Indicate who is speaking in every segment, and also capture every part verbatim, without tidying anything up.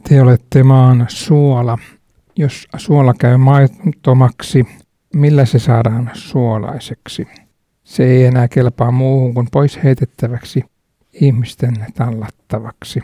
Speaker 1: Te olette maan suola. Jos suola käy maittomaksi, millä se saadaan suolaiseksi? Se ei enää kelpaa muuhun kuin pois heitettäväksi, ihmisten tallattavaksi.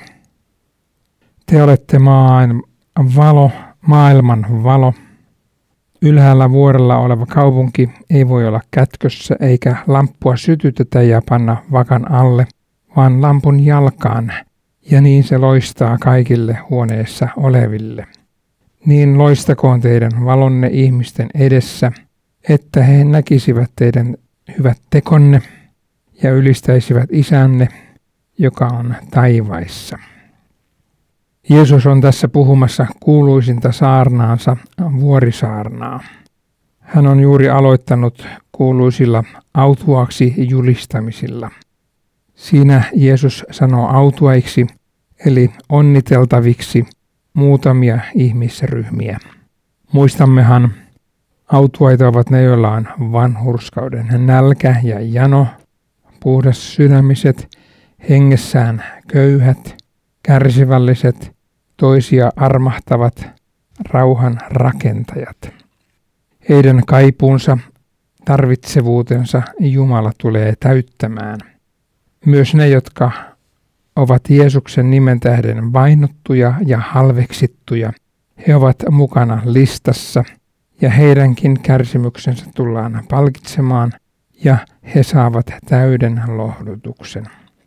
Speaker 1: Te olette maan valo, maailman valo. Ylhäällä vuorella oleva kaupunki ei voi olla kätkössä eikä lamppua sytytetä ja panna vakan alle, vaan lampun jalkaan, ja niin se loistaa kaikille huoneessa oleville. Niin loistakoon teidän valonne ihmisten edessä, että he näkisivät teidän hyvät tekonne ja ylistäisivät Isänne, joka on taivaissa. Jeesus on tässä puhumassa kuuluisinta saarnaansa, vuorisaarnaa. Hän on juuri aloittanut kuuluisilla autuaksi julistamisilla. Siinä Jeesus sanoo autuaiksi, eli onniteltaviksi, muutamia ihmisryhmiä. Muistammehan, autuaita ovat ne, joilla on vanhurskauden nälkä ja jano, puhdas sydämiset, hengessään köyhät, kärsivälliset, toisia armahtavat, rauhan rakentajat. Heidän kaipuunsa, tarvitsevuutensa Jumala tulee täyttämään. Myös ne, jotka ovat Jeesuksen nimen tähden vainottuja ja halveksittuja, he ovat mukana listassa ja heidänkin kärsimyksensä tullaan palkitsemaan ja he saavat täyden lohdutuksen.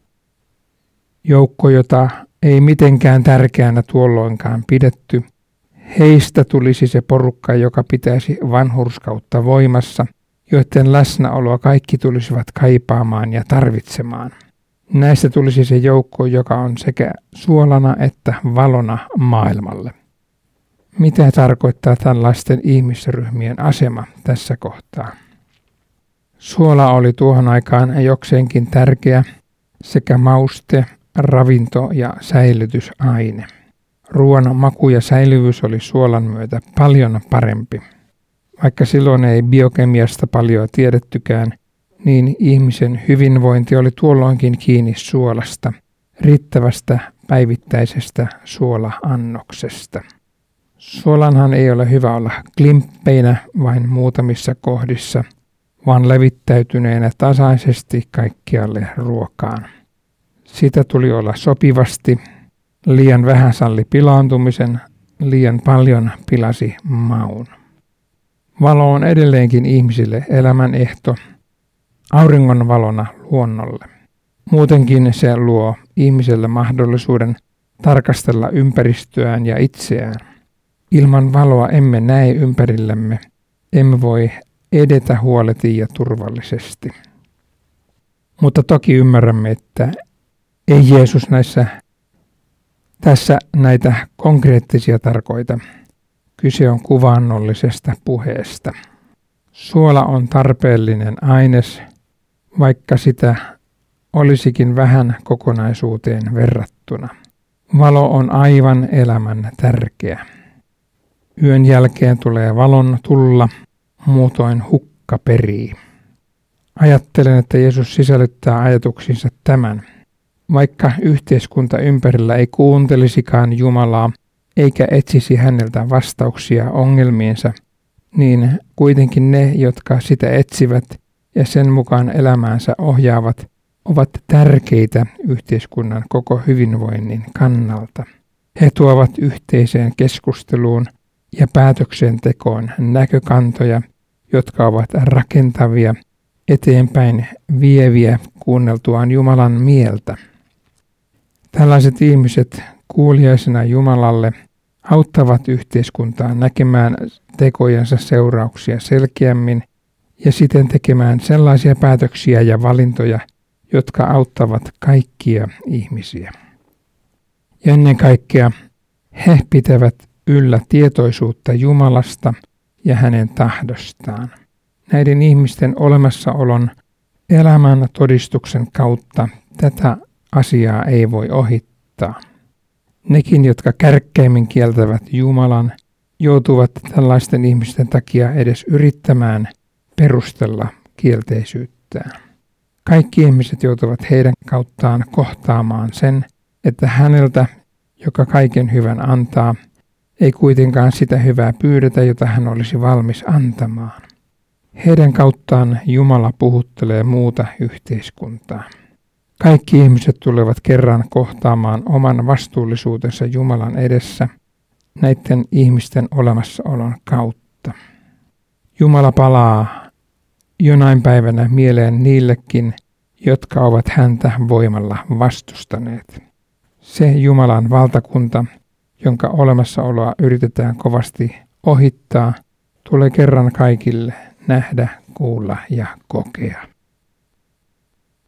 Speaker 1: Joukko, jota ei mitenkään tärkeänä tuolloinkaan pidetty, heistä tulisi se porukka, joka pitäisi vanhurskautta voimassa, joiden läsnäoloa kaikki tulisivat kaipaamaan ja tarvitsemaan. Näistä tulisi se joukko, joka on sekä suolana että valona maailmalle. Mitä tarkoittaa tällaisten ihmisryhmien asema tässä kohtaa? Suola oli tuohon aikaan jokseenkin tärkeä sekä mauste, ravinto ja säilytysaine. Ruoan maku ja säilyvyys oli suolan myötä paljon parempi. Vaikka silloin ei biokemiasta paljon tiedettykään, niin ihmisen hyvinvointi oli tuolloinkin kiinni suolasta, riittävästä päivittäisestä suola-annoksesta. Suolanhan ei ole hyvä olla klimppeinä vain muutamissa kohdissa, vaan levittäytyneenä tasaisesti kaikkialle ruokaan. Sitä tuli olla sopivasti, liian vähän salli pilaantumisen, liian paljon pilasi maun. Valo on edelleenkin ihmisille elämän ehto, auringon valona luonnolle. Muutenkin se luo ihmiselle mahdollisuuden tarkastella ympäristöään ja itseään. Ilman valoa emme näe ympärillämme, emme voi edetä huoleti ja turvallisesti. Mutta toki ymmärrämme, että ei Jeesus näissä, tässä näitä konkreettisia tarkoita. Kyse on kuvannollisesta puheesta. Suola on tarpeellinen aines, vaikka sitä olisikin vähän kokonaisuuteen verrattuna. Valo on aivan elämän tärkeä. Yön jälkeen tulee valon tulla, muutoin hukka perii. Ajattelen, että Jeesus sisällyttää ajatuksiinsa tämän. Vaikka yhteiskunta ympärillä ei kuuntelisikaan Jumalaa eikä etsisi häneltä vastauksia ongelmiinsa, niin kuitenkin ne, jotka sitä etsivät ja sen mukaan elämäänsä ohjaavat, ovat tärkeitä yhteiskunnan koko hyvinvoinnin kannalta. He tuovat yhteiseen keskusteluun ja päätöksentekoon näkökantoja, jotka ovat rakentavia, eteenpäin vieviä kuunneltuaan Jumalan mieltä. Tällaiset ihmiset kuuliaisena Jumalalle auttavat yhteiskuntaa näkemään tekojensa seurauksia selkeämmin ja siten tekemään sellaisia päätöksiä ja valintoja, jotka auttavat kaikkia ihmisiä. Ja ennen kaikkea he pitävät yllä tietoisuutta Jumalasta ja hänen tahdostaan. Näiden ihmisten olemassaolon elämän todistuksen kautta tätä asiaa ei voi ohittaa. Nekin, jotka kärkkäimmin kieltävät Jumalan, joutuvat tällaisten ihmisten takia edes yrittämään perustella kielteisyyttään. Kaikki ihmiset joutuvat heidän kauttaan kohtaamaan sen, että häneltä joka kaiken hyvän antaa, ei kuitenkaan sitä hyvää pyydetä, jota hän olisi valmis antamaan. Heidän kauttaan Jumala puhuttelee muuta yhteiskuntaa. Kaikki ihmiset tulevat kerran kohtaamaan oman vastuullisuutensa Jumalan edessä näiden ihmisten olemassaolon kautta. Jumala palaa jonain päivänä mieleen niillekin, jotka ovat häntä voimalla vastustaneet. Se Jumalan valtakunta, jonka olemassaoloa yritetään kovasti ohittaa, tulee kerran kaikille nähdä, kuulla ja kokea.